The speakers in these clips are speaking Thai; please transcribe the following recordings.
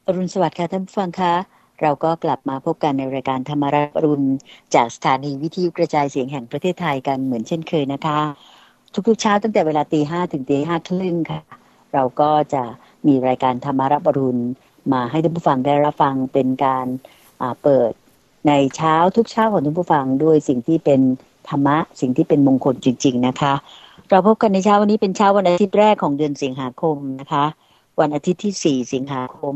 อรุณสวัสดิ์ค่ะท่านผู้ฟังคะเราก็กลับมาพบกันในรายการธรรมารับอรุณจากสถานีวิทยุกระจายเสียงแห่งประเทศไทยกันเหมือนเช่นเคยนะคะทุกๆเช้าตั้งแต่เวลาตี 5ถึงตี 5ครึ่งค่ะเราก็จะมีรายการธรรมารับอรุณมาให้ท่านผู้ฟังได้รับฟังเป็นการเปิดในเช้าทุกเช้าของท่านผู้ฟังด้วยสิ่งที่เป็นธรรมะสิ่งที่เป็นมงคลจริงๆนะคะเราพบกันในเช้าวันนี้เป็นเช้าวันอาทิตย์แรกของเดือนสิงหาคมนะคะวันอาทิตย์ที่4สิงหาคม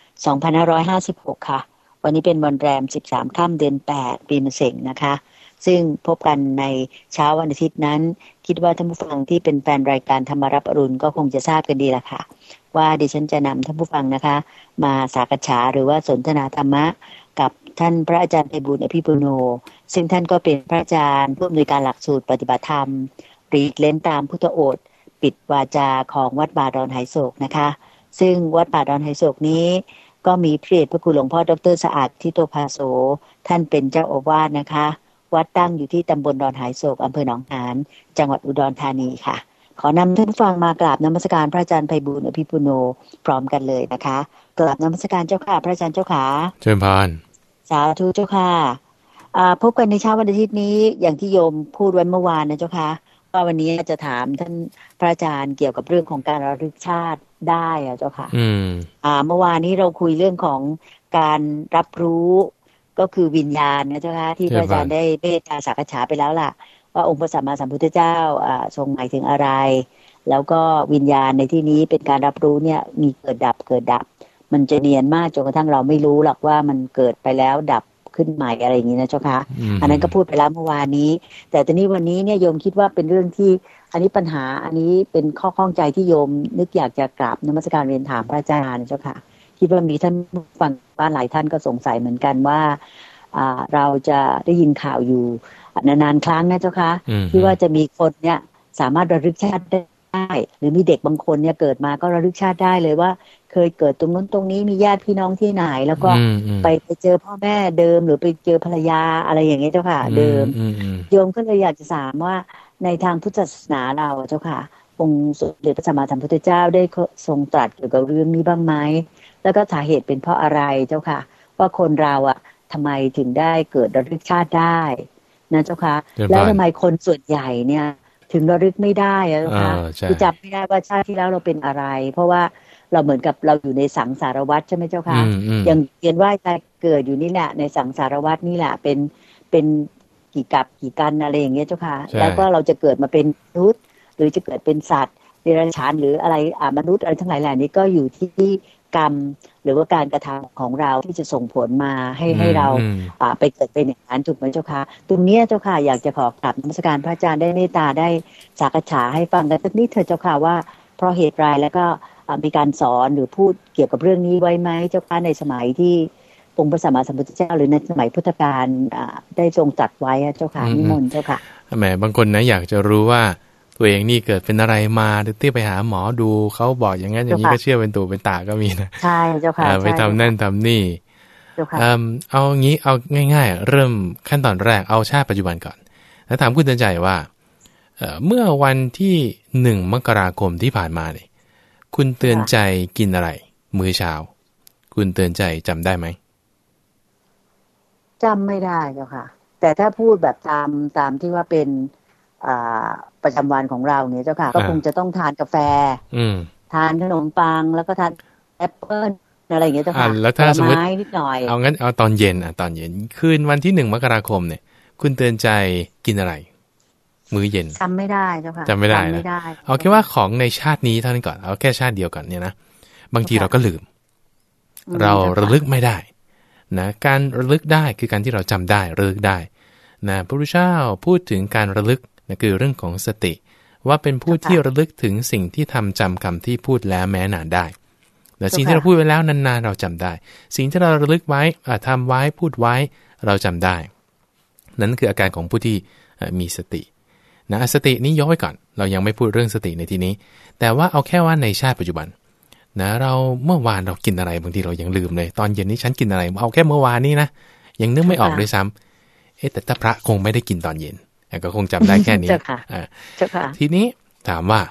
2556ค่ะวันนี้เป็นวันแรม13ค่ำเดือน8ปีมะเส็งนะคะซึ่งพบกันในเช้าวันอาทิตย์นั้นคิดว่าท่านผู้ฟังที่เป็นแฟนรายการธรรมารับอรุณก็คงจะทราบกันดีละค่ะว่าดิฉันจะนำท่านผู้ฟังนะคะมาสักษาหรือว่าสนทนาธรรมะกับท่านพระอาจารย์ไพบูลย์อภิปุโนซึ่งท่านก็เป็นพระอาจารย์ผู้อำนวยการหลักสูตรปฏิบัติธรรมรีดเล่นตามพุทธโอษฐ์ปิดวาจาของวัดป่าดอนไหโศกนะคะซึ่งวัดป่าดอนไหโศกนี้ก็มีพระเดชพระคุณหลวงพ่อดร.สะอาดทิโตภาโสท่านเป็นเจ้าอาวาสนะคะวัดตั้งอยู่ที่ตำบลดอนไหโศกอำเภอหนองหานจังหวัดอุดรธานีค่ะขอนำท่านผู้ฟังมากราบนมัสการพระอาจารย์ไพบูลย์อภิปุโนพร้อมกันเลยนะคะกราบนมัสการเจ้าค่ะพระอาจารย์เจ้าค่ะเชิญพานสาธุเจ้าค่ะพบกันในเช้าวันอาทิตย์นี้อย่างที่โยมพูดไว้เมื่อวานนะเจ้าค่ะว่าวันนี้จะถามท่านพระอาจารย์เกี่ยวกับเรื่องของการระลึกชาติได้อะเจ้าค่ะเมื่อวานนี้เราคุยเรื่องของการรับรู้ก็คือวิญญาณนะเจ้าค่ะที่พระอาจารย์ได้เมตตาสักษาไปแล้วล่ะว่าองค์พระสัมมาสัมพุทธเจ้าทรงหมายถึงอะไรแล้วก็วิญญาณในที่นี้เป็นการรับรู้เนี่ยมีเกิดดับมันจะเนียนมากจนกระทั่งเราไม่รู้หรอกว่ามันเกิดไปแล้วดับขึ้นใหม่อะไรอย่างนี้นะเจ้าค่ะอันนั้นก็พูดไปแล้วเมื่อวานนี้แต่ตอนนี้วันนี้เนี่ยโยมคิดว่าเป็นเรื่องที่อันนี้ปัญหาอันนี้เป็นข้อข้องใจที่โยมนึกอยากจะกราบนมัสการเรียนถามพระอาจารย์เจ้าค่ะคิดว่ามีท่านฟังบ้านหลายท่านก็สงสัยเหมือนกันว่าเราจะได้ยินข่าวอยู่นานๆครั้งนะเจ้าค่ะที่ว่าจะมีคนเนี่ยสามารถระลึกชาติได้หรือมีเด็กบางคนเนี่ยเกิดมาก็ระลึกชาติได้เลยว่าเคยเกิดตรงนู้นตรงนี้มีญาติพี่น้องที่ไหนแล้วก็ไปเจอพ่อแม่เดิมหรือไปเจอภรรยาอะไรอย่างเงี้ยเจ้าค่ะเดิมโยมก็เลยอยากจะถามว่าในทางพุทธศาสนาเราเจ้าค่ะองค์สมเด็จพระสัมมาสัมพุทธเจ้าได้ทรงตรัสเกี่ยวกับเรื่องนี้บ้างไหมแล้วก็สาเหตุเป็นเพราะอะไรเจ้าค่ะว่าคนเราทำไมถึงได้เกิดระลึกชาติได้นะเจ้าค่ะแล้วทำไมคนส่วนใหญ่เนี่ยถึงระลึกไม่ได้เจ้าค่ะคือจำไม่ได้ว่าชาติที่แล้วเราเป็นอะไรเพราะว่าเราเหมือนกับเราอยู่ในสังสารวัฏใช่ไหมเจ้าค่ะอย่างเวียนว่ายตายเกิดอยู่นี่แหละในสังสารวัฏนี่แหละเป็นกี่กับกี่กันอะไรอย่างเงี้ยเจ้าค่ะแล้วก็เราจะเกิดมาเป็นมนุษย์หรือจะเกิดเป็นสัตว์เดรัจฉานหรืออะไรมนุษย์อะไรทั้งหลายแหล่นี้ก็อยู่ที่กรรมหรือว่าการกระทำของเราที่จะส่งผลมาให้เราไปเกิดเป็นอย่างนั้นถูกไหมเจ้าค่ะตรงนี้เจ้าค่ะอยากจะขอกราบนมัสการพระอาจารย์ได้เมตตาได้สักษาให้ฟังกันสักนิดเถิดเจ้าค่ะว่าเพราะเหตุไรแล้วก็มีการสอนหรือพูดเกี่ยวกับเรื่องนี้ไว้ไหมเจ้าค่ะในสมัยที่องค์พระสัมมาสัมพุทธเจ้าหรือในสมัยพุทธกาลได้ทรงตรัสไว้เจ้าค่ะนิมนต์เจ้าค่ะแหมบางคนนะอยากจะรู้ว่าตัวเองนี่เกิดเป็นอะไรมาหรือที่ไปหาหมอดูเขาบอกอย่างนั้นอย่างนี้ก็เชื่อเป็นตู่เป็นตาก็มีนะใช่เจ้าค่ะไปทำนั่นทำนี่เอางี้เอาง่ายๆเริ่มขั้นตอนแรกเอาชาติปัจจุบันก่อนแล้วถามคุณเตือนใจว่าเมื่อวันที่1 มกราคมที่ผ่านมาเนี่ยคุณเตือนใจกินอะไรมื้อเช้าคุณเตือนใจจำได้ไหมจำไม่ได้เจ้าค่ะแต่ถ้าพูดแบบตามที่ว่าเป็นประจำวันของเราเนี่ยเจ้าค่ะก็คงจะต้องทานกาแฟทานขนมปังแล้วก็ทานแอปเปิ้ลอะไรอย่างเงี้ยเจ้าค่ะแล้วถ้าสมมตินิดหน่อยเอางั้นเอาตอนเย็นตอนเย็นคืนวันที่1 มกราคมเนี่ยคุณเตือนใจกินอะไรมื้อเย็นจำไม่ได้เจ้าค่ะจำไม่ได้นะเอาแค่ว่าของในชาตินี้เท่านั้นก่อนเอาแค่ชาติเดียวก่อนเนี่ยนะบางทีเราก็ลืมเราระลึกไม่ได้นะการระลึกได้คือการที่เราจำได้ระลึกได้นะพระพุทธเจ้าพูดถึงการระลึกนะคือเรื่องของสติว่าเป็นผู้ที่ระลึกถึงสิ่งที่ทำจำคำที่พูดแล้วแม้นานได้แต่สิ่งที่เราพูดไว้แล้วนานๆเราจำได้สิ่งที่เราระลึกไว้ทำไว้พูดไว้เราจำได้นั่นคืออาการของผู้ที่มีสตินะสตินี้ยกไว้ก่อนเรายังไม่พูดเรื่องสติในที่นี้แต่ว่าเอาแค่ว่าในชาติปัจจุบันนะเราเมื่อวานเรากินอะไรบางทีเรายังลืมเลยตอนเย็นนี้ฉันกินอะไรเอาแค่เมื่อวานนี้นะยังนึกไม่ออกด้วยซ้ำแต่ถ้าพระคงไม่ได้กินตอนเย็นก็คงจำได้แค่นี้ทีนี้ถามว่า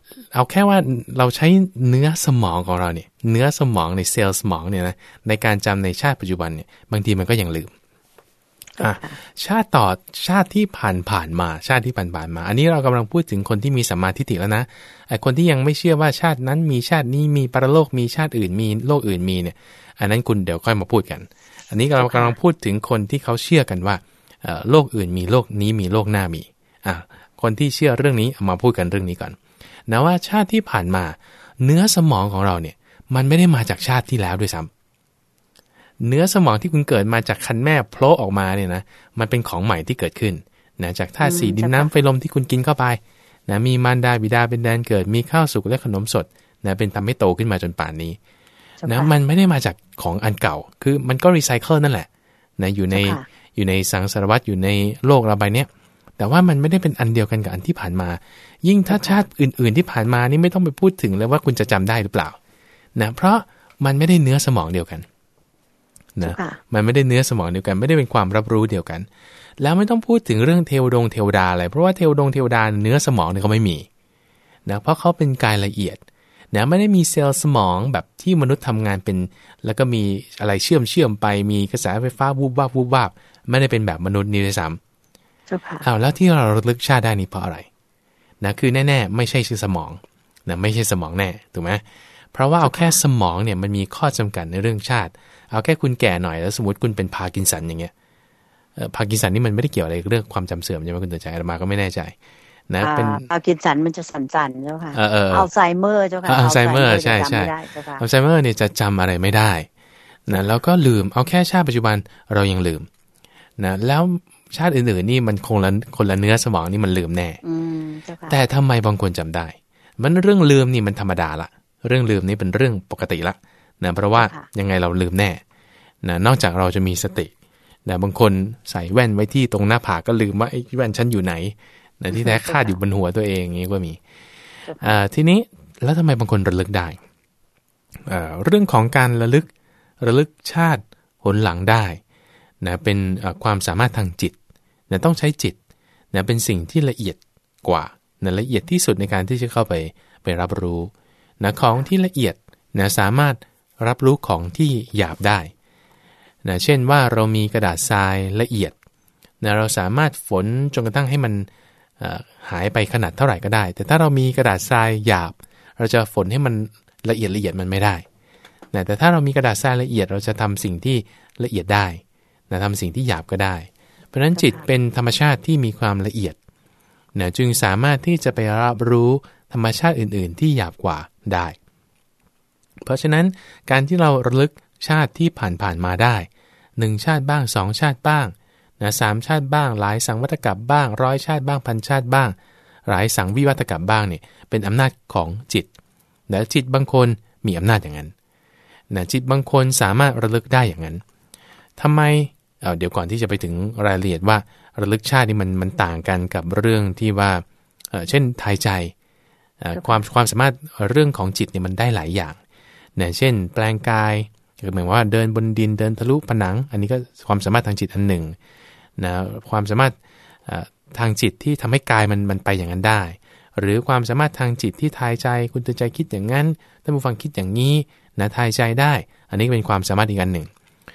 เอาแค่ว่าเราใช้เนื้อสมองของเราเนี่ยเนื้อสมองในเซลล์สมองเนี่ยนะในการจำในชาติปัจจุบันเนี่ยบางทีมันก็ยังลืมชาติต่อชาติที่ผ่านมาชาติที่ผ่านมาอันนี้เรากำลังพูดถึงคนที่มีสัมมาทิฏฐิแล้วนะไอ้คนที่ยังไม่เชื่อว่าชาตินั้นมีชาตินี้มีปรโลกมีชาติอื่นมีโลกอื่นมีเนี่ยอันนั้นคุณเดี๋ยวค่อยมาพูดกันอันนี้เรากำลังพูดถึงคนที่เขาเชื่อกันว่าโลกอื่นมีโลกนี้มีโลกหน้ามีคนที่เชื่อเรื่องนี้เอามาพูดกันเรื่องนี้ก่อนนะว่าชาติที่ผ่านมาเนื้อสมองของเราเนี่ยมันไม่ได้มาจากชาติที่แล้วด้วยซ้ำเนื้อสมองที่คุณเกิดมาจากคันแม่โผล่ออกมาเนี่ยนะมันเป็นของใหม่ที่เกิดขึ้นนะจากธาตุสี่ดินน้ำไฟลมที่คุณกินเข้าไปนะมีมารดาบิดาเป็นแดนเกิดมีข้าวสุกและขนมสดนะเป็นทำให้โตขึ้นมาจนป่านนี้นะมันไม่ได้มาจากของอันเก่าคือมันก็รีไซเคิลนั่นแหละนะอยู่ในสังสารวัฏอยู่ในโลกเราใบเนี้ยแต่ว่ามันไม่ได้เป็นอันเดียวกันกับอันที่ผ่านมายิ่งถ้าชาติอื่นๆที่ผ่านมานี่ไม่ต้องไปพูดถึงเลยว่าคุณจะจำได้หรือเปล่านะเพราะมันไม่ได้เนื้อสมองเดียวกันนะมันไม่ได้เนื้อสมองเดียวกันไม่ได้เป็นความรับรู้เดียวกันแล้วไม่ต้องพูดถึงเรื่องเทวดาอะไรเพราะว่าเทวดาเนื้อสมองเนี่ยเขาไม่มีนะเพราะเขาเป็นกายละเอียดนะไม่ได้มีเซลล์สมองแบบที่มนุษย์ทำงานเป็นแล้วก็มีอะไรเชื่อมไปมีกระแสไฟฟ้าวูบวาบไม่ได้เป็นแบบมนุษย์นี่ด้วยซ้ำแล้วที่เราระลึกชาติได้นี่เพราะอะไรนะคือแน่ๆไม่ใช่ชื่อสมองนะไม่ใช่สมองแน่ถูกไหมเพราะว่าเอาแค่สมองเนี่ยมันมีข้อจำกัดในเรื่องชาติเอาแค่คุณแก่หน่อยแล้วสมมติคุณเป็นพาร์กินสันอย่างเงี้ยพาร์กินสันนี่มันไม่ได้เกี่ยวอะไรกับเรื่องความจำเสื่อมใช่ไหมคุณตื่นใจมาก็ไม่แน่ใจนะเป็นพาร์กินสันมันจะสั่นๆเจ้าค่ะอัลไซเมอร์เจ้าค่ะอัลไซเมอร์ใช่อัลไซเมอร์เนี่ยจะจำอะไรไม่ได้นะแล้วก็ลืมเอาแค่ชาติปัจจุบันเรายังลืมนะแล้วชาติอื่นๆนี่มันคนละเนื้อสมองนี่มันลืมแน่แต่ทำไมบางคนจำได้มันเรื่องลืมนี่มันธรรมดาละเรื่องลืมนี่เป็นเรื่องปกติละนะเพราะว่ายังไงเราลืมแน่นะนอกจากเราจะมีสตินะบางคนใส่แว่นไว้ที่ตรงหน้าผากก็ลืมว่าไอ้แว่นฉันอยู่ไหนนะที่แท้คาดอยู่บนหัวตัวเองอย่างนี้ก็มีทีนี้แล้วทำไมบางคนระลึกได้เรื่องของการระลึกชาติหนหลังได้นะเป็นความสามารถทางจิตนะต้องใช้จิตนะเป็นสิ่งที่ละเอียดกว่านะละเอียดที่สุดในการที่จะเข้าไปรับรู้นะของที่ละเอียดนะสามารถรับรู้ของที่หยาบได้นะเช่นว่าเรามีกระดาษทรายละเอียดนะเราสามารถฝนจนกระทั่งให้มันหายไปขนาดเท่าไหร่ก็ได้แต่ถ้าเรามีกระดาษทรายหยาบเราจะฝนให้มันละเอียดมันไม่ได้นะแต่ถ้าเรามีกระดาษทรายละเอียดเราจะทำสิ่งที่ละเอียดได้นะทำสิ่งที่หยาบก็ได้เพราะฉะนั้นจิตเป็นธรรมชาติที่มีความละเอียดนะจึงสามารถที่จะไปรับรู้ธรรมชาติอื่นๆที่หยาบกว่าได้เพราะฉะนั้นการที่เราระลึกชาติที่ผ่านมาได้1ชาติบ้าง2ชาติบ้างนะ3ชาติบ้างหลายสังวัตกับบ้าง100ชาติบ้างพันชาติบ้างหลายสังวิวัตกับบ้างเนี่ยเป็นอำนาจของจิตและจิตบางคนมีอำนาจอย่างนั้นนะจิตบางคนสามารถระลึกได้อย่างนั้นทำไมเดี๋ยวก่อนที่จะไปถึงรายละเอียดว่าระลึกชาตินี่มันต่างกันกับเรื่องที่ว่าเช่นทายใจความสามารถเรื่องของจิตเนี่ยมันได้หลายอย่างนะเช่นแปลงกายหมายว่าเดินบนดินเดินทะลุผนังอันนี้ก็ความสามารถทางจิตอันหนึ่งนะความสามารถทางจิตที่ทำให้กายมันไปอย่างนั้นได้หรือความสามารถทางจิตที่ทายใจคุณตื่นใจคิดอย่างนั้นท่านผู้ฟังคิดอย่างนี้นะทายใจได้อันนี้เป็นความสามารถอีกอันหนึ่ง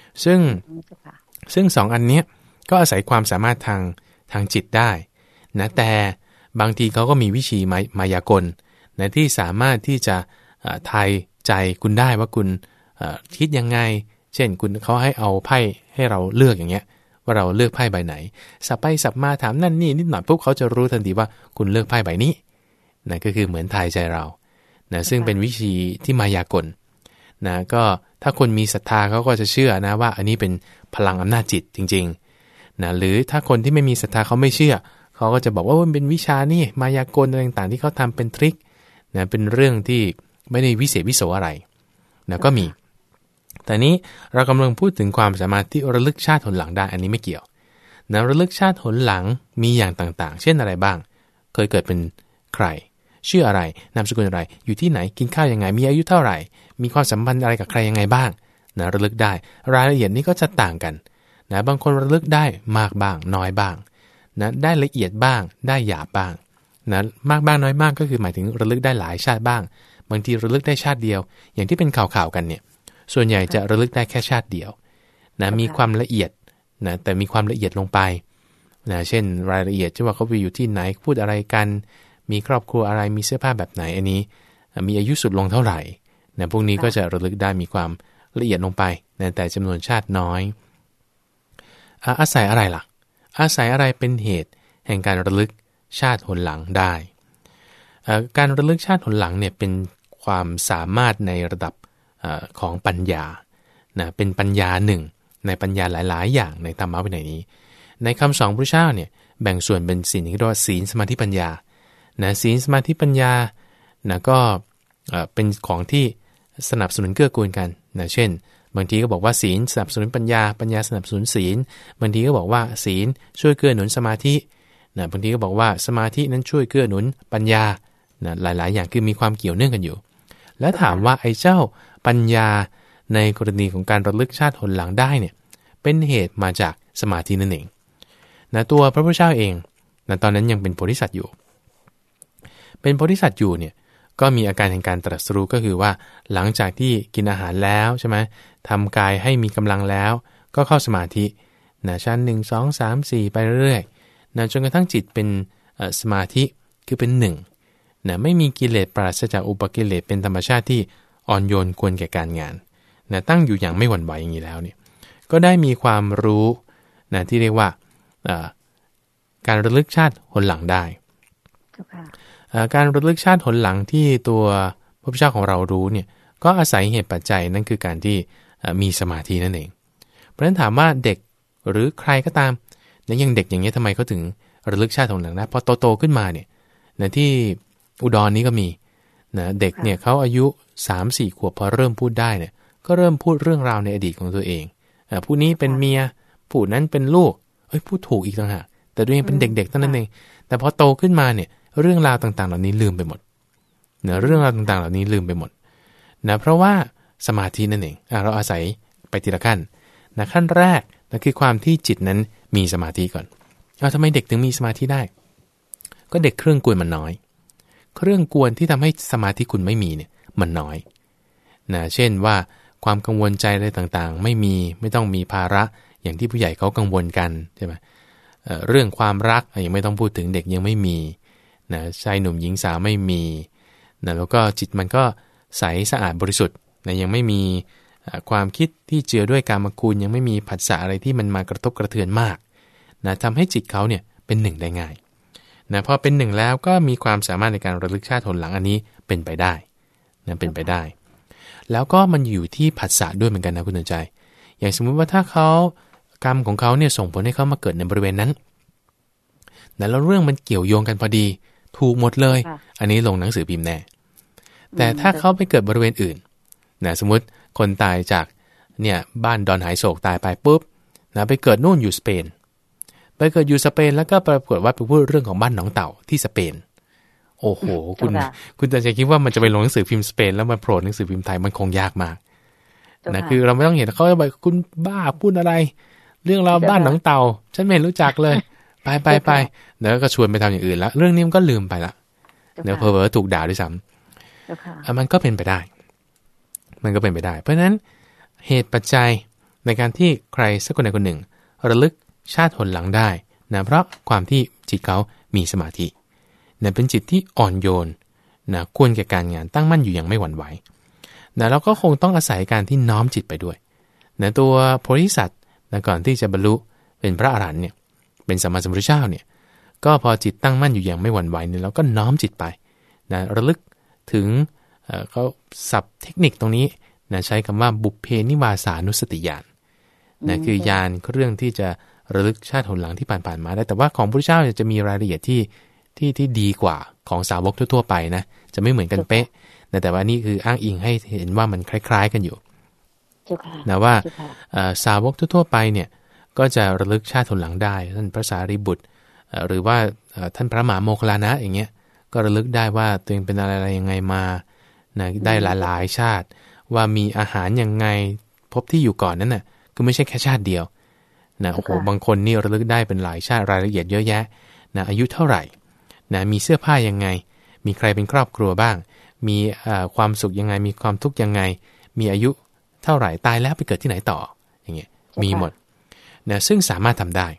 ซึ่ง2อันนี้ก็อาศัยความสามารถทางจิตได้นะแต่บางทีเขาก็มีวิธีมายากลนะที่สามารถที่จะทายใจคุณได้ว่าคุณคิดยังไงเช่นคุณเขาให้เอาไพ่ให้เราเลือกอย่างเงี้ยว่าเราเลือกไพ่ใบไหนสับไปสับมาถามนั่นนี่นิดหน่อยปุ๊บเขาจะรู้ทันทีว่าคุณเลือกไพ่ใบนี้นะก็คือเหมือนทายใจเรานะซึ่งเป็นวิธีที่มายากลนะก็ถ้าคนมีศรัทธาเขาก็จะเชื่อนะว่าอันนี้เป็นพลังอำนาจจิตจริงๆนะหรือถ้าคนที่ไม่มีศรัทธาเขาไม่เชื่อเขาก็จะบอกว่ามันเป็นวิชานี่มายากลอะไรต่างๆที่เขาทำเป็นทริคนะเป็นเรื่องที่ไม่ได้วิเศษวิโสอะไรนะก็มีแต่นี้เรากำลังพูดถึงความสามารถที่ระลึกชาติหนหลังได้อันนี้ไม่เกี่ยวนะระลึกชาติหนหลังมีอย่างต่างๆเช่นอะไรบ้างเคยเกิดเป็นใครชื่ออะไรนามสกุลอะไรอยู่ที่ไหนกินข้าวยังไงมีอายุเท่าไหร่มีความสัมพันธ์อะไรกับใครยังไงบ้างนะระลึกได้รายละเอียดนี้ก็จะต่างกันนะบางคนระลึกได้มากบ้างน้อยบ้างนะได้ละเอียดบ้างได้หยาบบ้างนะมากบ้างน้อยมากก็คือหมายถึงระลึกได้หลายชาติบ้างบางทีระลึกได้ชาติเดียวอย่างที่เป็นข่าวๆกันเนี่ยส่วนใหญ่จะระลึกได้แค่ชาติเดียวนะมีความละเอียดนะแต่มีความละเอียดลงไปนะเช่นรายละเอียดว่าเขาไปอยู่ที่ไหนพูดอะไรกันมีครอบครัวอะไรมีเสื้อผ้าแบบไหนอันนี้มีอายุสุดลงเท่าไหร่นะพวกนี้ก็จะระลึกได้มีความละเอียดลงไปนะแต่จำนวนชาติน้อยอาศัยอะไรล่ะอาศัยอะไรเป็นเหตุแห่งการระลึกชาติหนหลังได้การระลึกชาติหนหลังเนี่ยเป็นความสามารถในระดับของปัญญานะเป็นปัญญาหนึ่งในปัญญาหลายๆอย่างในธรรมะวินัยนี้ในคำสอนพระเจ้าเนี่ยแบ่งส่วนเป็นศีลที่เรียกว่าศีลสมาธิปัญญานะศีลสมาธิปัญญานะก็เป็นของที่สนับสนุนเกื้อกูลกันนะเช่นบางทีก็บอกว่าศีลสนับสนุนปัญญาปัญญาสนับสนุนศีลบางทีก็บอกว่าศีลช่วยเกื้อหนุนสมาธินะบางทีก็บอกว่าสมาธินั้นช่วยเกื้อหนุนปัญญานะหลายๆอย่างคือมีความเกี่ยวเนื่องกันอยู่แล้วถามว่าไอ้เจ้าปัญญาในกรณีของการระลึกชาติหนหลังได้เนี่ยเป็นเหตุมาจากสมาธินั่นเองนะตัวพระพุทธเจ้าเองนะตอนนั้นยังเป็นโพธิสัตว์อยู่เป็นโพธิสัตว์อยู่เนี่ยก็มีอาการแห่งการตรัสรู้ก็คือว่าหลังจากที่กินอาหารแล้วใช่ไหมทำกายให้มีกำลังแล้วก็เข้าสมาธินะชั้น1 2 3 4ไปเรื่อยๆนะจนกระทั่งจิตเป็นสมาธิคือเป็นหนึ่งนะไม่มีกิเลสปราศจากอุปกิเลสเป็นธรรมชาติที่อ่อนโยนควรแก่การงานนะตั้งอยู่อย่างไม่หวั่นไหวอย่างนี้แล้วเนี่ยก็ได้มีความรู้นะที่เรียกว่าการระลึกชาติหนหลังได้การระลึกชาติหนหลังที่ตัวพระพุทธเจ้าของเรารู้เนี่ยก็อาศัยเหตุปัจจัยนั่นคือการที่มีสมาธินั่นเองเพราะฉะนั้นถามว่าเด็กหรือใครก็ตามเนี่ยยังเด็กอย่างนี้ทำไมเขาถึงระลึกชาติหนหลังได้พอโตขึ้นมาเนี่ยนะที่อุดรนี้ก็มีนะเด็กเนี่ยเขาอายุ 3-4 ขวบพอเริ่มพูดได้เนี่ยก็เริ่มพูดเรื่องราวในอดีตของตัวเองผู้นี้เป็นเมียผู้นั้นเป็นลูกพูดถูกอีกต่างหากแต่ตัวเองเป็นเด็กๆเท่านั้นเองแต่พอโตขึ้นมาเนี่ยเรื่องราวต่างๆเหล่านี้ลืมไปหมดนะเรื่องราวต่างๆเหล่านี้ลืมไปหมดนะเพราะว่าสมาธินั่นเองเราอาศัยไปทีละขั้นนะขั้นแรกนะคือความที่จิตนั้นมีสมาธิก่อนทำไมเด็กถึงมีสมาธิได้ก็เด็กเครื่องกวนมันน้อยเครื่องกวนที่ทำให้สมาธิคุณไม่มีเนี่ยมันน้อยนะเช่นว่าความกังวลใจอะไรต่างๆไม่ต้องมีภาระอย่างที่ผู้ใหญ่เขากังวลกันใช่ไหมเรื่องความรักยังไม่ต้องพูดถึงเด็กยังไม่มีนะชายหนุ่มหญิงสาวไม่มีนะแล้วก็จิตมันก็ใสสะอาดบริสุทธิ์นะยังไม่มีความคิดที่เจือด้วยกามคุณยังไม่มีผัสสะอะไรที่มันมากระทบกระเทือนมากนะทำให้จิตเขาเนี่ยเป็นหนึ่งได้ง่ายนะพอเป็นหนึ่งแล้วก็มีความสามารถในการระลึกชาติหนหลังอันนี้เป็นไปได้นะเป็นไปได้แล้วก็มันอยู่ที่ผัสสะด้วยเหมือนกันนะคุณเตือนใจอย่างสมมุติว่าถ้าเขากรรมของเขาเนี่ยส่งผลให้เขามาเกิดในบริเวณนั้นนะแล้วเรื่องมันเกี่ยวโยงกันพอดีถูกหมดเลยอันนี้ลงหนังสือพิมพ์แน่แต่ถ้าเขาไปเกิดบริเวณอื่นนะสมมติคนตายจากเนี่ยบ้านดอนหายโศกตายไปปุ๊บนะไปเกิดนู่นอยู่สเปนไปเกิดอยู่สเปนแล้วก็ปรากฏว่าไปพูดเรื่องของบ้านหนองเต่าที่สเปนโอ้โหคุณจะคิดว่ามันจะไปลงหนังสือพิมพ์สเปนแล้วมาโผล่หนังสือพิมพ์ไทยมันคงยากมากนะคือเราไม่ต้องเห็นเขาจะบอกคุณบ้าพูดอะไรเรื่องเราบ้านหนองเต่าฉันไม่รู้จักเลยไปเดี๋ยวก็ชวนไปทำอย่างอื่นแล้วเรื่องนี้มันก็ลืมไปละเดี๋ยวเพอถูกด่าด้วยซ้ำมันก็เป็นไปได้เพราะฉะนั้นเหตุปัจจัยในการที่ใครสักคนใดคนหนึ่งระลึกชาติหนหลังได้นะเพราะความที่จิตเขามีสมาธินะเป็นจิตที่อ่อนโยนนะควรแก่การงานตั้งมั่นอยู่อย่างไม่หวั่นไหวนะแล้วก็คงต้องอาศัยการที่น้อมจิตไปด้วยนะตัวโพธิสัตว์นะก่อนที่จะบรรลุเป็นพระอรหันต์เนี่ยเป็นสัมมาสัมพุทธเจ้าเนี่ยก็พอจิตตั้งมั่นอยู่อย่างไม่หวั่นไหวเนี่ยเราก็น้อมจิตไปนะระลึกถึงเขาศัพท์เทคนิคตรงนี้นะใช้คำว่าบุพเพนิวาสานุสติญาณนะคือญาณเรื่องที่จะระลึกชาติหนหลังที่ผ่านมาได้แต่ว่าของพระพุทธเจ้าจะมีรายละเอียดที่ดีกว่าของสาวกทั่วๆไปนะจะไม่เหมือนกันเป๊ะแต่ว่านี่คืออ้างอิงให้เห็นว่ามันคล้ายๆกันอยู่นะว่าสาวกทั่วๆไปเนี่ยก็จะระลึกชาติหนหลังได้ท่านพระสารีบุตรหรือว่าท่านพระมหาโมคคัลลานะอย่างเงี้ยก็ระลึกได้ว่าตัวเองเป็นอะไรยังไงมานะได้หลายๆชาติว่ามีอาหารยังไงพบที่อยู่ก่อนนั้นน่ะคือไม่ใช่แค่ชาติเดียวนะโอ้โหบางคนนี่ระลึกได้เป็นหลายชาติรายละเอียดเยอะแยะนะอายุเท่าไหร่นะมีเสื้อผ้ายังไงมีใครเป็นครอบครัวบ้างมีความสุขยังไงมีความทุกข์ยังไงมีอายุเท่าไหร่ตายแล้วไปเกิดที่ไหนต่ออย่างเงี้ยมีหมดนะซึ่งสามารถทำได้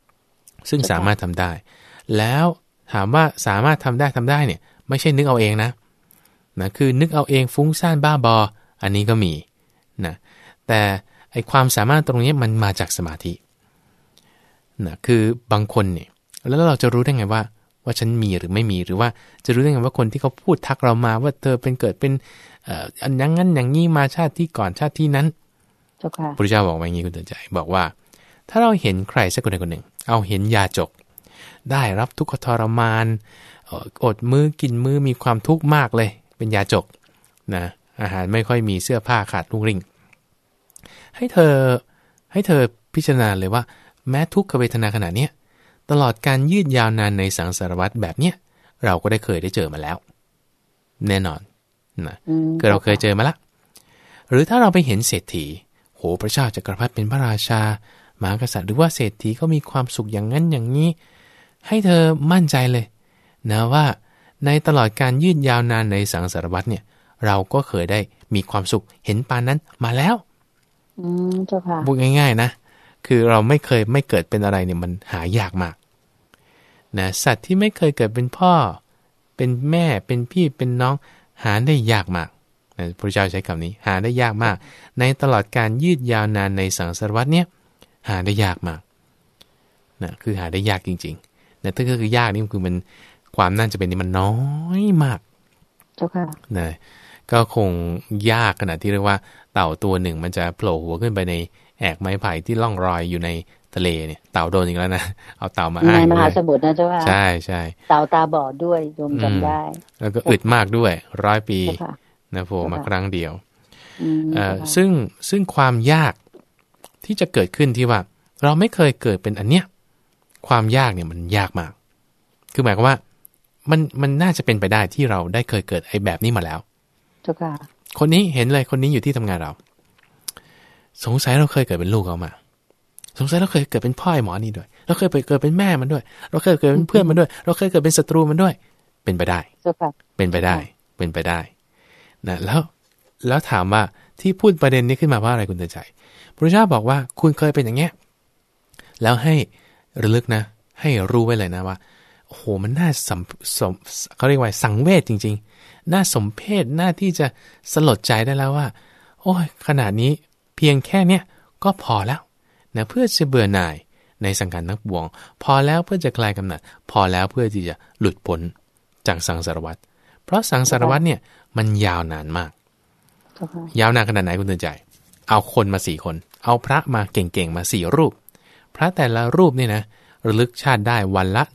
แล้วถามว่าสามารถทำได้เนี่ยไม่ใช่นึกเอาเองนะคือนึกเอาเองฟุ้งซ่านบ้าบออันนี้ก็มีนะแต่ไอความสามารถตรงนี้มันมาจากสมาธินะคือบางคนเนี่ยแล้วเราจะรู้ได้ไงว่าฉันมีหรือไม่มีหรือว่าจะรู้ได้ไงว่าคนที่เขาพูดทักเรามาว่าเธอเป็นเกิดเป็นอันนั้นอย่างนี้มาชาติที่ก่อนชาติที่นั้นพระพุทธเจ้าบอกว่าอย่างนี้คุณเตือนใจบอกว่าถ้าเราเห็นใครสักคนใดคนหนึ่งเอาเห็นยาจกได้รับทุกขทรมานอดมื้อกินมื้อมีความทุกข์มากเลยเป็นยาจกนะอาหารไม่ค่อยมีเสื้อผ้าขาดรุ่งริ่งให้เธอพิจารณาเลยว่าแม้ทุกขเวทนาขนาดนี้ตลอดการยืดยาวนานในสังสารวัฏแบบเนี้ยเราก็ได้เคยเจอมาแล้วแน่นอนนะคือเราเคยเจอมาละหรือถ้าเราไปเห็นเศรษฐีโหพระเจ้าจักรพรรดิเป็นพระราชามหากษัตริย์หรือว่าเศรษฐีก็มีความสุขอย่างนั้นอย่างนี้ให้เธอมั่นใจเลยนะว่าในตลอดการยืดยาวนานในสังสารวัฏเนี่ยเราก็เคยได้มีความสุขเห็นปานนั้นมาแล้วเจ้าค่ะพูดง่ายๆนะคือเราไม่เกิดเป็นอะไรเนี่ยมันหายากมากนะสัตว์ที่ไม่เคยเกิดเป็นพ่อเป็นแม่เป็นพี่เป็นน้องหาได้ยากมากนะพระเจ้าใช้คำนี้หาได้ยากมากในตลอดการยืดยาวนานในสังสารวัฏเนี่ยหาได้ยากมากนะคือหาได้ยากจริงๆนะถ้าก็คือยากนี่คือมันความน่าจะเป็นนี่มันน้อยมากเจ้าค่ะนะก็คงยากขนาดที่เรียกว่าเต่าตัวหนึ่งมันจะโผล่หัวขึ้นไปในแอกไม้ไผ่ที่ล่องรอยอยู่ในทะเลเนี่ยเต่าโดนอีกแล้วนะเอาเต่ามาอ้างในมหาสมุทรนะเจ้าค่ะใช่ใช่เต่าตาบอดด้วยโยมจำได้แล้วก็อึดมากด้วย100 ปีนะโผล่มาครั้งเดียวซึ่งความยากที่จะเกิดขึ้นที่ว่าเราไม่เคยเกิดเป็นอันเนี้ยความยากเนี่ยมันยากมากคือหมายความว่ามันน่าจะเป็นไปได้ที่เราได้เคยเกิดไอ้แบบนี้มาแล้วเจ้าค่ะคนนี้เห็นเลยคนนี้อยู่ที่ทำงานเราสงสัยเราเคยเกิดเป็นลูกเขามาสงสัยเราเคยเกิดเป็นพ่อไอ้หมอนี่ด้วยเราเคยเกิดเป็นแม่มันด้วยเราเคยเกิดเป็นเพื่อนมันด้วยเราเคยเกิดเป็นศัตรูมันด้วยเป็นไปได้เป็นไปได้นะแล้วถามว่าที่พูดประเด็นนี้ขึ้นมาว่าอะไรคุณเตือนใจพระเจ้าบอกว่าคุณเคยเป็นอย่างเงี้ยแล้วให้ระลึกนะให้รู้ไว้เลยนะว่าโอ้โหมันน่าเขาเรียกว่าสังเวชจริงๆน่าสมเพชน่าที่จะสลดใจได้แล้วว่าโอ้ยขนาดนี้เพียงแค่เนี้ยก็พอแล้วนะเพื่อจะเบื่อหน่ายในสังขารทั้งปวงพอแล้วเพื่อจะคลายกำหนัดพอแล้วเพื่อที่จะหลุดพ้นจากสังสารวัฏเพราะสังสารวัฏเนี่ยมันยาวนานมากยาวนานขนาดไหนคุณเตือนใจเอาคนมา4 คนเอาพระมาเก่งๆมา4 รูปพระแต่ละรูปเนี่ยนะระลึกชาติได้วันละ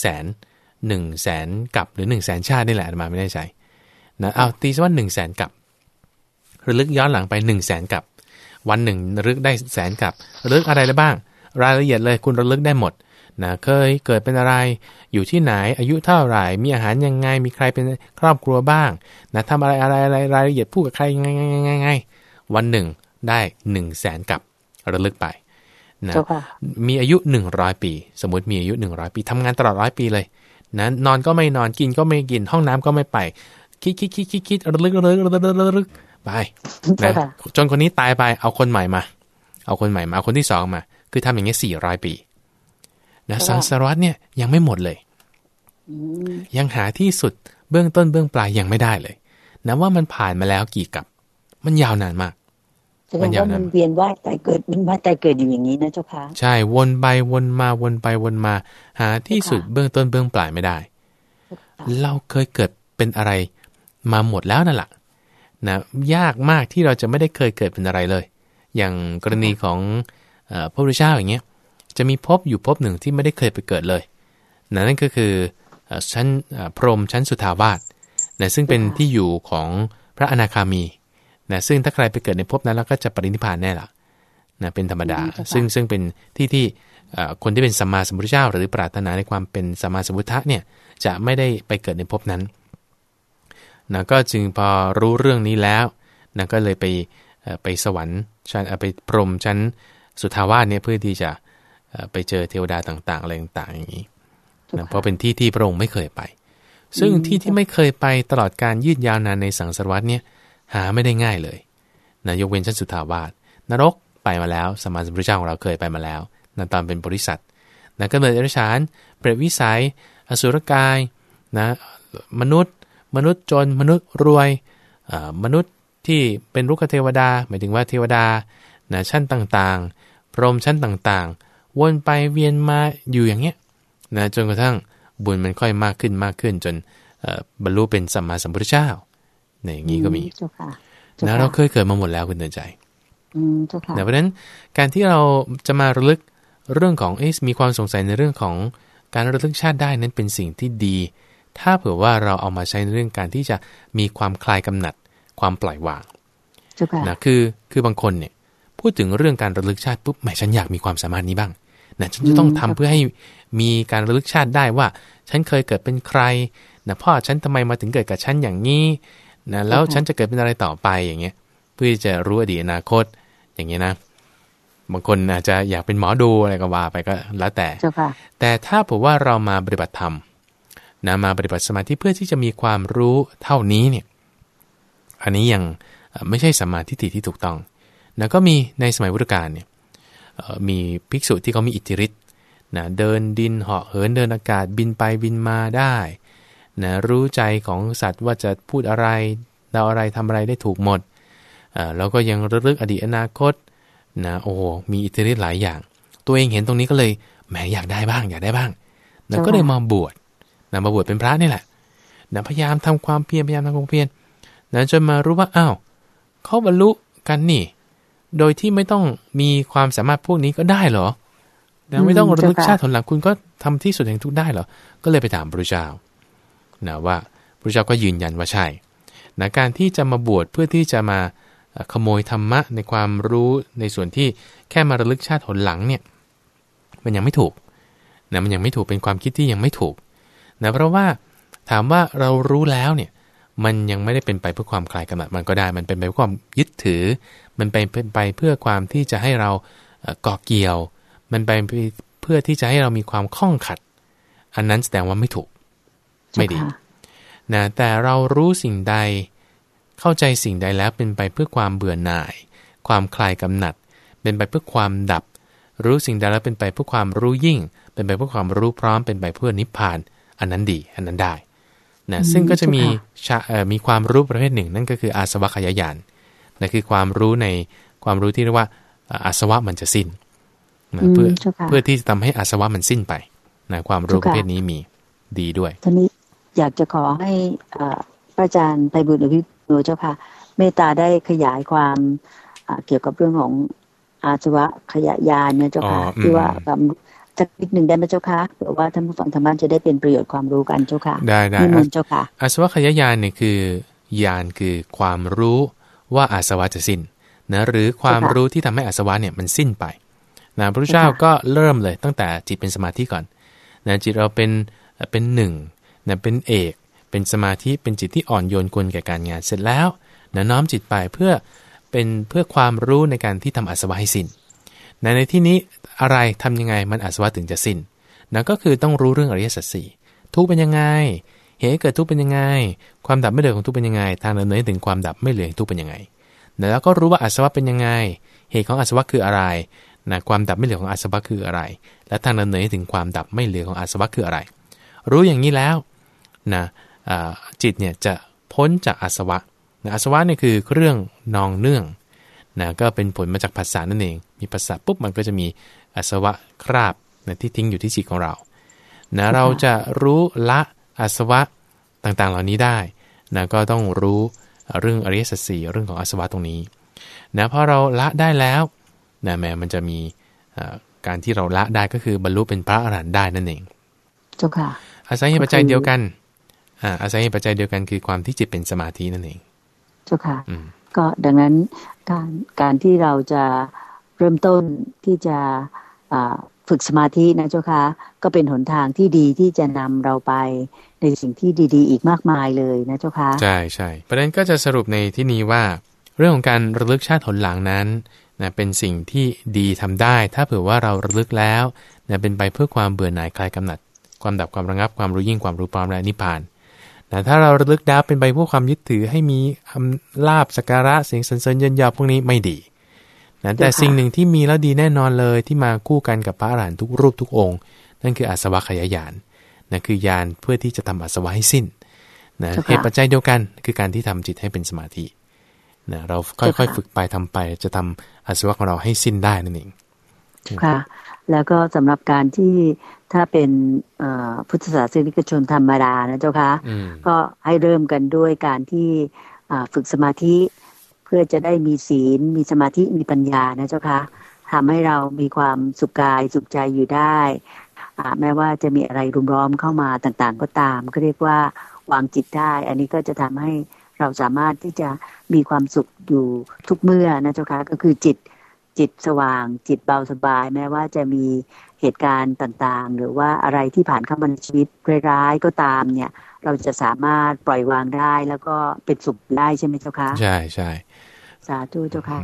100,000กับหรือ100,000ชาตินี่แหละมาไม่ได้ใช้นะเอาตีซะว่า100,000กับระลึกย้อนหลังไป100,000กับวันหนึ่งระลึกได้100,000กับระลึกอะไรได้บ้างรายละเอียดเลยคุณระลึกได้หมดนะเคยเกิดเป็นอะไรอยู่ที่ไหนอายุเท่าไหร่มีอาหารยังไงมีใครเป็นครอบครัวบ้างนะทำอะไรรายละเอียดพูดกับใครยังไงวันหนึ่งได้100,000กับระลึกไปนะมีอายุ100 ปีสมมติมีอายุ100 ปีทำงานตลอด100 ปีเลยนะนอนก็ไม่นอนกินก็ไม่กินห้องน้ำก็ไม่ไปคิดระลึกไปนะจนคนนี้ตายไปเอาคนใหม่มาเอาคนที่2มาคือทำอย่างเงี้ย400 ปีนะสังสารวัฏเนี่ยยังไม่หมดเลยยังหาที่สุดเบื้องต้นเบื้องปลายยังไม่ได้เลยนะว่ามันผ่านมาแล้วกี่กับมันยาวนานมากมันยาวนานเวียนว่ายตายเกิดมันว่ายตายเกิดอยู่อย่างนี้นะเจ้าค่ะใช่วนไปวนมาหาที่สุดเบื้องต้นเบื้องปลายไม่ได้เราเคยเกิดเป็นอะไรมาหมดแล้วนั่นแหละนะยากมากที่เราจะไม่ได้เคยเกิดเป็นอะไรเลยอย่างกรณีของพระพุทธเจ้าอย่างเงี้ยจะมีภพอยู่ภพหนึ่งที่ไม่ได้เคยไปเกิดเลยนั่นก็คือชั้นพรหมชั้นสุทาวาสนะซึ่งเป็นที่อยู่ของพระอนาคามีนะซึ่งถ้าใครไปเกิดในภพนั้นแล้วก็จะปรินิพพานแน่ละนะเป็นธรรมดาซึ่งเป็นที่คนที่เป็นสัมมาสัมพุทธเจ้าหรือปรารถนาในความเป็นสัมมาสัมพุทธะเนี่ยจะไม่ได้ไปเกิดในภพนั้นนะก็จึงพอรู้เรื่องนี้แล้วนะก็เลยไปสวรรค์ชั้นไปพรหมชั้นสุทาวาสเนี่ยเพื่อที่จะไปเจอเทวดาต่างๆอะไรต่างๆอย่างนี้นะเพราะเป็นที่ที่พระองค์ไม่เคยไปซึ่งที่ที่ไม่เคยไปตลอดการยืดยาวนานในสังสารวัฏเนี่ยหาไม่ได้ง่ายเลยนะยกเว้นชั้นสุทธาวาสนรกไปมาแล้วสมมาสัมพุทธเจ้าของเราเคยไปมาแล้วนะตอนเป็นบริษัทนะก็เหมือนเดรัจฉานเปรตวิสัยอสุรกายนะมนุษย์จนมนุษย์รวยมนุษย์ที่เป็นรุกขเทวดาหมายถึงว่าเทวดานะชั้นต่างๆพรหมชั้นต่างๆวนไปเวียนมาอยู่อย่างเงี้ยนะจนกระทั่งบุญมันค่อยมากขึ้นจนบรรลุเป็นสัมมาสัมพุทธเจ้าเนี่ยอย่างนี้ก็มีนะเราเคยเกิดมาหมดแล้วคุณเตือนใจเพราะฉะนั้นการที่เราจะมาระลึกเรื่องของมีความสงสัยในเรื่องของการระลึกชาติได้นั้นเป็นสิ่งที่ดีถ้าเผื่อว่าเราเอามาใช้ในเรื่องการที่จะมีความคลายกำหนัดความปล่อยวางนะคือบางคนเนี่ยพูดถึงเรื่องการระลึกชาติปุ๊บแหมฉันอยากมีความสามารถนี้บ้างนะฉันจะต้องทำเพื่อให้มีการระลึกชาติได้ว่าฉันเคยเกิดเป็นใครนะพ่อฉันทำไมมาถึงเกิดกับฉันอย่างนี้นะแล้วฉันจะเกิดเป็นอะไรต่อไปอย่างเงี้ยเพื่อจะรู้อดีตอนาคตอย่างเงี้ยนะบางคนอาจจะอยากเป็นหมอดูอะไรก็ว่าไปก็แล้วแต่ถ้าเผื่อว่าเรามาปฏิบัติธรรมนะมาปฏิบัติสมาธิเพื่อที่จะมีความรู้เท่านี้เนี่ยอันนี้ยังไม่ใช่สัมมาทิฏฐิที่ถูกต้องนะก็มีในสมัยพุทธกาลเนี่ยมีภิกษุที่เขามีอิทธิฤทธิ์นะเดินดินเหาะเหินเดินอากาศบินไปบินมาได้นะรู้ใจของสัตว์ว่าจะพูดอะไรเดาอะไรทำอะไรได้ถูกหมดแล้วก็ยังระลึกอดีตอนาคตนะโอ้มีอิทธิฤทธิ์หลายอย่างตัวเองเห็นตรงนี้ก็เลยแหมอยากได้บ้างนะก็เลยมาบวชนะมาบวชเป็นพระนี่แหละนะพยายามทำความเพียรนะจนมารู้ว่าอ้าวเขาบรรลุกันนี่โดยที่ไม่ต้องมีความสามารถพวกนี้ก็ได้เหรอนะไม่ต้องระลึกชาติผลหลังคุณก็ทำที่สุดแห่งทุกได้เหรอก็เลยไปถามพระพุทธเจ้านะว่าพระพุทธเจ้าก็ยืนยันว่าใช่นะการที่จะมาบวชเพื่อที่จะมาขโมยธรรมะในความรู้ในส่วนที่แค่มาระลึกชาติผลหลังเนี่ยมันยังไม่ถูกนะมันยังไม่ถูกเป็นความคิดที่ยังไม่ถูกนะเพราะว่าถามว่าเรารู้แล้วเนี่ยมันยังไม่ได้เป็นไปเพื่อความคลายกำหนัดมันก็ได้มันเป็นไปเพื่อความยึดถือมันเป็นไปเพื่อความที่จะให้เราเกาะเกี่ยวมันไปเพื่อที่จะให้เรามีความข้องขัดอันนั้นแสดงว่าไม่ถูกไม่ดีนะแต่เรารู้สิ่งใดเข้าใจสิ่งใดแล้วเป็นไปเพื่อความเบื่อหน่ายความคลายกำหนัดเป็นไปเพื่อความดับรู้สิ่งใดแล้วเป็นไปเพื่อความรู้ยิ่งเป็นไปเพื่อความรู้พร้อมเป็นไปเพื่อนิพพานอันนั้นดีอันนั้นได้นะซึ่งก็จะมีความรู้ประเภทหนึ่งนั่นก็คืออาสวะขยายานนั่นคือความรู้ในความรู้ที่เรียกว่าอาสวะมันจะสิ้นนะเพื่อที่จะทำให้อาสวะมันสิ้นไปนะความรู้ประเภทนี้มีดีด้วยทีนี้อยากจะขอให้พระอาจารย์ไพบูลย์อภิปุโนเจ้าค่ะเมตตาได้ขยายความเกี่ยวกับเรื่องของอาสวะขยายานเนี่ยเจ้าค่ะที่ว่าสักนิดหนึ่งได้ไหมเจ้าค่ะเผื่อว่าท่านผู้ฟังทางบ้านจะได้เป็นประโยชน์ความรู้กันเจ้าค่ะได้นิมนต์เจ้าค่ะอาสวะขยายานเนี่ยคือญาณคือความรู้ว่าอาสวะจะสิ้นนะหรือความรู้ที่ทำให้อาสวะเนี่ยมันสิ้นไปนะพระพุทธเจ้าก็เริ่มเลยตั้งแต่จิตเป็นสมาธิก่อนนะจิตเราเป็นหนึ่งนะเป็นเอกเป็นสมาธิเป็นจิตที่อ่อนโยนควรแก่การงานเสร็จแล้วนะน้อมจิตไปเพื่อความรู้ในการที่ทำอาสวะให้สิ้นนะในที่นี้อะไรทำยังไงมันอาสวะถึงจะสิ้นนะก็คือต้องรู้เรื่องอริยสัจสี่ทุกข์เป็นยังไงเหตุเกิดทุกข์เป็นยังไงความดับไม่เหลือของทุกข์เป็นยังไงทางดำเนินถึงความดับไม่เหลือของทุกข์เป็นยังไงนะแล้วก็รู้ว่าอาสวะเป็นยังไงเหตุของอาสวะคืออะไรนะความดับไม่เหลือของอาสวะคืออะไรและทางดำเนินถึงความดับไม่เหลือของอาสวะคืออะไรรู้อย่างนี้แล้วนะจิตเนี่ยจะพ้นจากอาสวะนะอาสวะเนี่ยคือเครื่องนองเนื่องนะก็เป็นผลมาจากภาษานั่นเองมีภาษาปุ๊บมันก็จะมีอาสวะคราบนะที่ทิ้งอยู่ที่จิตของเรานะเราจะรู้ละอาสวะต่างๆเหล่านี้ได้นะก็ต้องรู้เรื่องอริยสัจสี่เรื่องของอาสวะตรงนี้นะพอเราละได้แล้วนะแม้มันจะมีการที่เราละได้ก็คือบรรลุเป็นพระอรหันต์ได้นั่นเองเจ้าค่ะอาศัยเหตุปัจจัยเดียวกันอาศัยเหตุปัจจัยเดียวกันคือความที่จิตเป็นสมาธินั่นเองเจ้าค่ะก็ดังนั้นการที่เราจะเริ่มต้นที่จะฝึกสมาธินะเจ้าค่ะก็เป็นหนทางที่ดีที่จะนำเราไปในสิ่งที่ดีๆอีกมากมายเลยนะเจ้าค่ะใช่ใช่ประเด็นก็จะสรุปในที่นี้ว่าเรื่องของการระลึกชาติผลหลังนั้นนะเป็นสิ่งที่ดีทำได้ถ้าเผื่อว่าเราระลึกแล้วนะเป็นไปเพื่อความเบื่อหน่ายคลายกำหนัดความดับความระงับความรู้ยิ่งความรู้พร้อมและนิพพานนะถ้าเราระลึกดับเป็นไปพวกความยึดถือให้มีลาภสักการะเสียงสรรเสริญเยินยอพวกนี้ไม่ดีนะแต่สิ่งหนึ่งที่มีแล้วดีแน่นอนเลยที่มาคู่กันกับพระอรหันต์ทุกรูปทุกองค์นั่นคืออาสวะขยายานนะคือญาณเพื่อที่จะทำอาสวะให้สิ้นนะเหตุปัจจัยเดียวกันคือการที่ทำจิตให้เป็นสมาธินะเราค่อยๆฝึกไปทำไปจะทำอาสวะของเราให้สิ้นได้นั่นเองค่ะแล้วก็สำหรับการที่ถ้าเป็นพุทธศาสนิกชนธรรมดานะเจ้าค่ะก็ให้เริ่มกันด้วยการที่ฝึกสมาธิเพื่อจะได้มีศีลมีสมาธิมีปัญญานะเจ้าค่ะทำให้เรามีความสุขกายสุขใจอยู่ได้แม้ว่าจะมีอะไรรุมล้อมเข้ามาต่างๆก็ตามก็เรียกว่าวางจิตได้อันนี้ก็จะทำให้เราสามารถที่จะมีความสุขอยู่ทุกเมื่อนะเจ้าค่ะก็คือจิตสว่างจิตเบาสบายแม้ว่าจะมีเหตุการณ์ต่างๆหรือว่าอะไรที่ผ่านเข้ามาในชีวิตร้ายๆก็ตามเนี่ยเราจะสามารถปล่อยวางได้แล้วก็เป็นสุขได้ใช่ไหมเจ้าคะใช่ใช่สาธุเจ้าค่ะ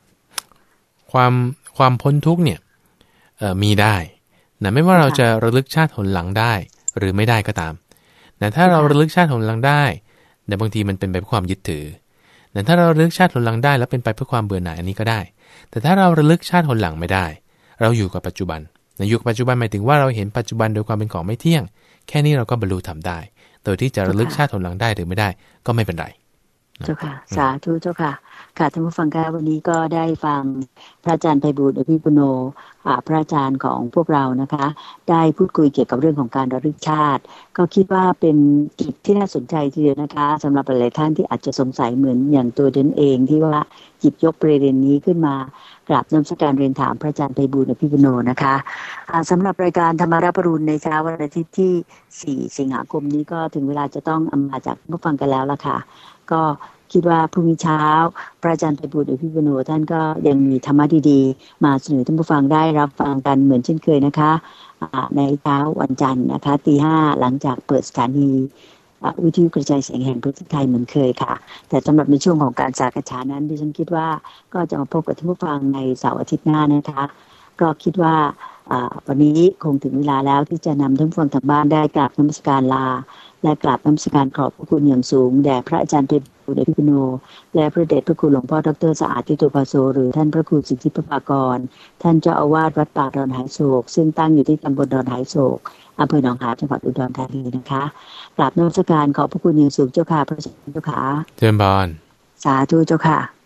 ความพ้นทุกข์เนี่ยมีได้นะไม่ว่าเราจะระลึกชาติหนหลังได้หรือไม่ได้ก็ตามแต่ถ้าเราระลึกชาติหนหลังได้แต่บางทีมันเป็นไปเพื่อความยึดถือแต่ถ้าเราระลึกชาติหนหลังได้แล้วเป็นไปเพื่อความเบื่อหน่ายอันนี้ก็ได้แต่ถ้าเราระลึกชาติหนหลังไม่ได้เราอยู่กับปัจจุบันอยู่กับปัจจุบันหมายถึงว่าเราเห็นปัจจุบันโดยความเป็นของไม่เที่ยงแค่นี้เราก็บรรลุธรรมได้โดยที่จะระลึกชาติหนหลังได้หรือไม่ได้ก็ไม่เป็นไรเจ้าค่ะสาธุเจ้าค่ะค่ะท่านผู้ฟังค่ะวันนี้ก็ได้ฟังพระอาจารย์ไพบูลย์อภิปุโนพระอาจารย์ของพวกเรานะคะได้พูดคุยเกี่ยวกับเรื่องของการระลึกชาติก็คิดว่าเป็นกิจที่น่าสนใจทีเดียวนะคะสำหรับหลายท่านที่อาจจะสงสัยเหมือนอย่างตัวเดนเองที่ว่าหยิบยกประเด็นนี้ขึ้นมากราบนมัสการเรียนถามพระอาจารย์ไพบูลย์อภิปุโนนะคะสำหรับรายการธรรมารับอรุณในเช้าวันอาทิตย์ที่4สิงหาคมนี้ก็ถึงเวลาจะต้องอำลาจากผู้ฟังกันแล้วล่ะค่ะก็คิดว่าพรุ่งนี้เช้าพระอาจารย์ไพบูลย์อภิปุโนท่านก็ยังมีธรรมะดีๆมาเสนอท่านผู้ฟังได้รับฟังกันเหมือนเช่นเคยนะคะในเช้าวันจันทร์นะคะ 5:00 หลังจากเปิดสถานีวิทยุกระจายเสียงแห่งประเทศไทยเหมือนเคยค่ะแต่สำหรับในช่วงของการสักษานั้นดิฉันคิดว่าก็จะมาพบกับท่านผู้ฟังในเสาร์อาทิตย์หน้านะคะก็คิดว่าวันนี้คงถึงเวลาแล้วที่จะนำท่านผู้ฟังทางบ้านได้กราบนมัสการลาและกราบนมัสการขอบพระคุณอย่างสูงแด่พระอาจารย์ไพบูลย์อภิปุโนและพระเดชพระคุณหลวงพ่อดร.สะอาดทิโตภาโซหรือท่านพระครูสิทธิปภากรท่านเจ้าอาวาสวัดป่าดอนหายโศกซึ่งตั้งอยู่ที่ตำบลดอนหายโศกอำเภอหนองหานจังหวัดอุดรธานีนะคะกราบนมัสการขอบพระคุณอย่างสูงเจ้าค่ะพระอาจารย์เจ้าค่ะเจริญพรสาธุเจ้าค่ะ